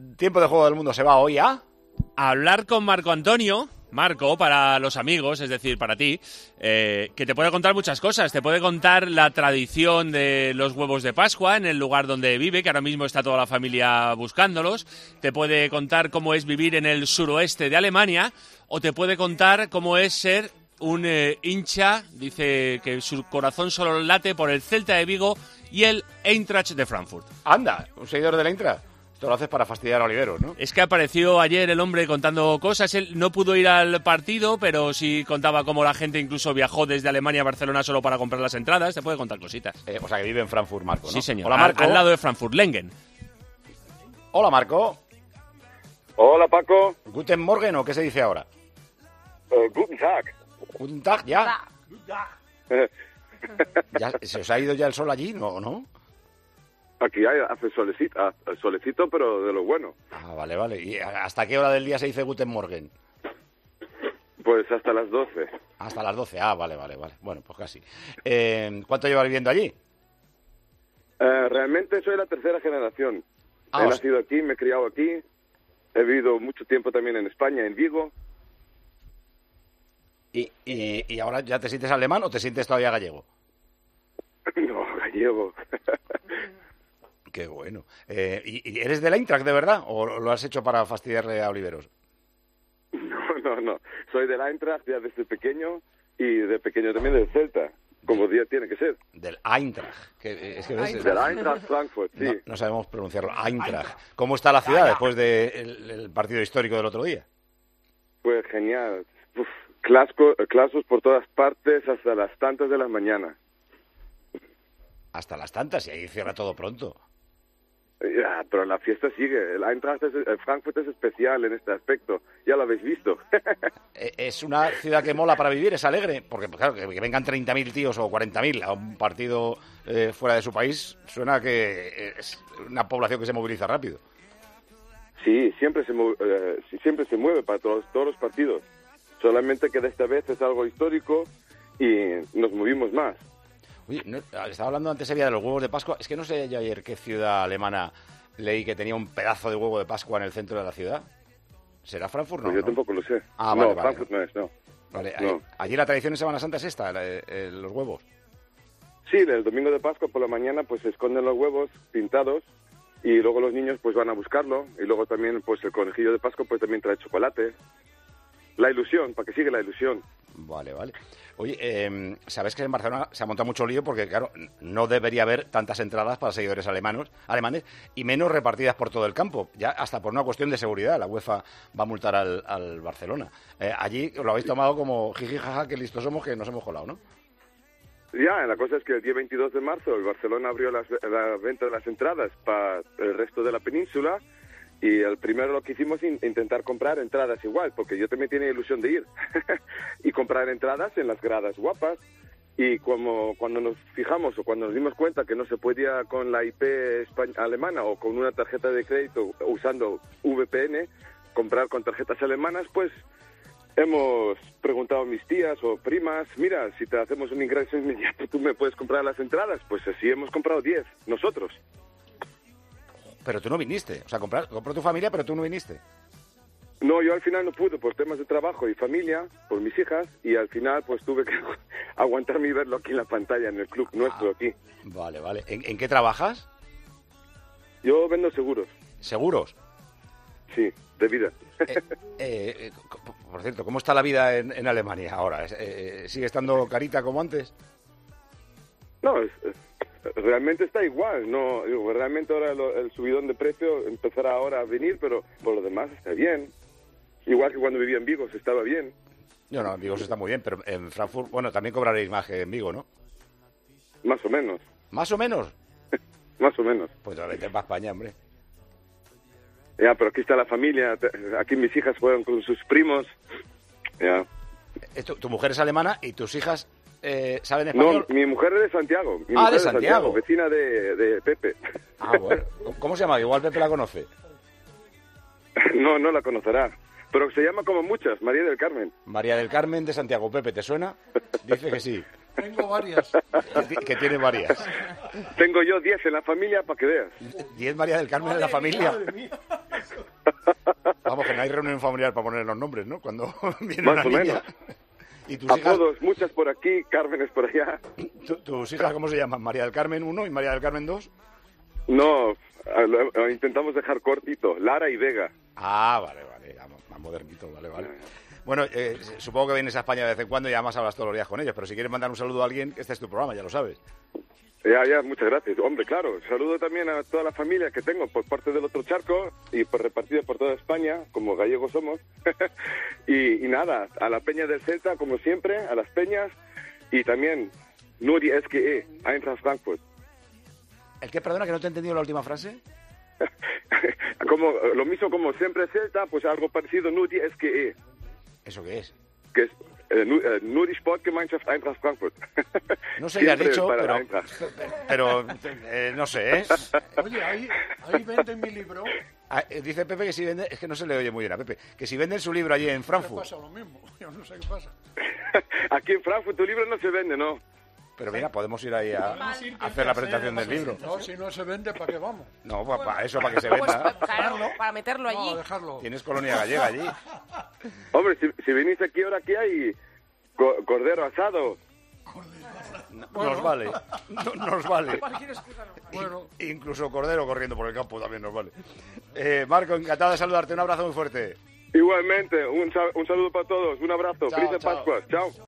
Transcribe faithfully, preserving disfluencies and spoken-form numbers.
tiempo de juego del mundo se va hoy a... A hablar con Marco Antonio, Marco, para los amigos, es decir, para ti, eh, que te puede contar muchas cosas. Te puede contar la tradición de los huevos de Pascua en el lugar donde vive, que ahora mismo está toda la familia buscándolos. Te puede contar cómo es vivir en el suroeste de Alemania, o te puede contar cómo es ser un eh, hincha, dice que su corazón solo late por el Celta de Vigo y el Eintracht de Frankfurt. Anda, un seguidor del Eintracht. Esto lo haces para fastidiar a Oliveros, ¿no? Es que apareció ayer el hombre contando cosas. Él no pudo ir al partido, pero sí contaba cómo la gente incluso viajó desde Alemania a Barcelona solo para comprar las entradas. Te puede contar cositas. Eh, o sea, que vive en Frankfurt, Marco, ¿no? Sí, señor. Hola, Marco. Al, al lado de Frankfurt, Lengen. Hola, Marco. Hola, Paco. ¿Guten Morgen o qué se dice ahora? Uh, guten Tag. ¿Guten Tag ya? ¿Ya? ¿Se os ha ido ya el sol allí? ¿No? ¿No? Aquí hay, hace solecito, hace solecito, pero de lo bueno. Ah, vale, vale. ¿Y hasta qué hora del día se dice Guten Morgen? Pues hasta las doce. Hasta las doce. Ah, vale, vale, vale. Bueno, pues casi. Eh, ¿Cuánto lleva viviendo allí? Eh, realmente soy la tercera generación. Ah, he o nacido aquí, me he criado aquí. He vivido mucho tiempo también en España, en Vigo. ¿Y, y, y ahora ya te sientes alemán o te sientes todavía gallego? No, gallego. Qué bueno. Eh, ¿y, ¿Y eres del Eintracht de verdad o lo has hecho para fastidiarle a Oliveros? No, no, no. Soy del Eintracht ya desde pequeño y de pequeño también del Celta, como día tiene que ser. Del Eintracht. Que, es que ves, Del Eintracht Frankfurt, sí. No, no sabemos pronunciarlo. Eintracht. ¿Cómo está la ciudad después del de partido histórico del otro día? Pues genial. Uf, clasco, clasos por todas partes hasta las tantas de la mañana. Hasta las tantas y ahí cierra todo pronto. Ya, pero la fiesta sigue. El Eintracht es, el Frankfurt es especial en este aspecto. Ya lo habéis visto. Es una ciudad que mola para vivir, es alegre, porque pues, claro, que, que vengan treinta mil tíos o cuarenta mil a un partido eh, fuera de su país, suena que es una población que se moviliza rápido. Sí, siempre se, eh, siempre se mueve para todos, todos los partidos. Solamente que de esta vez es algo histórico y nos movimos más. Oye, no, estaba hablando antes Evia de los huevos de Pascua. Es que no sé yo ayer qué ciudad alemana leí que tenía un pedazo de huevo de Pascua en el centro de la ciudad. ¿Será Frankfurt? No, pues yo ¿no? tampoco lo sé. Ah, no, vale, vale. Frankfurt no es, no. Vale, no. Allí la tradición en Semana Santa es esta, la, eh, los huevos. Sí, el domingo de Pascua por la mañana pues se esconden los huevos pintados y luego los niños pues van a buscarlo y luego también pues el conejillo de Pascua pues también trae chocolate. La ilusión, para que siga la ilusión. Vale, vale. Oye, eh, sabes que en Barcelona se ha montado mucho lío porque, claro, no debería haber tantas entradas para seguidores alemanos, alemanes y menos repartidas por todo el campo. Ya hasta por una cuestión de seguridad. La UEFA va a multar al, al Barcelona. Eh, allí lo habéis tomado como jiji, jaja, que listos somos, que nos hemos colado, ¿no? Ya, la cosa es que el día veintidós de marzo el Barcelona abrió las, la venta de las entradas para el resto de la península. Y el primero lo que hicimos es intentar comprar entradas igual, porque yo también tenía ilusión de ir. Y comprar entradas en las gradas guapas. Y como cuando nos fijamos o cuando nos dimos cuenta que no se podía con la I P alemana o con una tarjeta de crédito usando V P N, comprar con tarjetas alemanas, pues hemos preguntado a mis tías o primas, mira, si te hacemos un ingreso inmediato, ¿tú me puedes comprar las entradas? Pues así hemos comprado diez, nosotros. Pero tú no viniste, o sea, comprar, compró tu familia, pero tú no viniste. No, yo al final no pude por temas de trabajo y familia, por mis hijas, y al final pues tuve que aguantarme y verlo aquí en la pantalla, en el club nuestro aquí. Vale, vale. ¿En, en qué trabajas? Yo vendo seguros. ¿Seguros? Sí, de vida. Eh, eh, por cierto, ¿cómo está la vida en, en Alemania ahora? Eh, ¿Sigue estando carita como antes? No, es... es... realmente está igual, no, digo, realmente ahora lo, el subidón de precio empezará ahora a venir, pero por lo demás está bien. Igual que cuando vivía en Vigo, se estaba bien. No, no, en Vigo se está muy bien, pero en Frankfurt, bueno, también cobraréis más que en Vigo, ¿no? Más o menos. ¿Más o menos? Más o menos. Pues a vete para España, hombre. Ya, pero aquí está la familia, aquí mis hijas juegan con sus primos. Ya. Esto, tu mujer es alemana y tus hijas... Eh, ¿saben español? No, mi mujer es de Santiago. Mi ah, mujer de Santiago. de Santiago. Vecina de, de Pepe. Ah, bueno. ¿Cómo se llama? Igual Pepe la conoce. No, no la conocerá. Pero se llama como muchas, María del Carmen. María del Carmen de Santiago. Pepe, ¿te suena? Dice que sí. Tengo varias. Que, que tiene varias. Tengo yo diez en la familia para que veas. ¿Diez María del Carmen madre en la familia? Mía, hay reunión familiar para poner los nombres, ¿no? Cuando viene Más una o niña. menos. ¿Y tus hijas, Apodos, muchas por aquí, Cármenes por allá. tu- tus hijas cómo se llaman? ¿María del Carmen uno y María del Carmen dos? No, a- lo- lo intentamos dejar cortito. Lara y Vega. Ah, vale, vale, ya, más modernito, vale, vale. Bueno, eh, supongo que vienes a España de vez en cuando y además hablas todos los días con ellos, pero si quieres mandar un saludo a alguien, este es tu programa, ya lo sabes. Ya, ya, muchas gracias. Hombre, claro, saludo también a toda la familia que tengo por parte del otro charco y por repartida por toda España, como gallegos somos. y, y nada, a la Peña del Celta, como siempre, a las Peñas, y también Nuri S K E, Eintracht Frankfurt. ¿El qué, perdona, que no te he entendido la última frase? como, lo mismo como siempre Celta, pues algo parecido, Nuri S K E, ¿Eso qué es? que es eh, Nu- eh, Nuri Sportgemeinschaft Eintracht Frankfurt. No sé qué has Siempre dicho, para la pero, Eintracht. pero eh, no sé, ¿eh? Oye, ahí, ahí venden mi libro. Ah, eh, dice Pepe que si vende, es que no se le oye muy bien a Pepe, que si venden su libro allí en Me Frankfurt. pasa lo mismo. Yo no sé qué pasa. Aquí en Frankfurt tu libro no se vende, ¿no? Pero mira, podemos ir ahí a, Podemos ir, a hacer la presentación del libro. No, si no se vende, ¿para qué vamos? No, para eso, para que se Pues, venda. claro, para meterlo allí. No, dejarlo. Tienes colonia gallega allí. Hombre, si, si venís aquí ahora, aquí hay co- cordero asado. No- Nos vale, no- nos vale. Cualquier excusa no. Bueno, Incluso cordero corriendo por el campo también nos vale. Eh, Marco, encantado de saludarte, un abrazo muy fuerte. Igualmente, un, sa- un saludo para todos, un abrazo, Chao, felices chao. Pascuas, chao.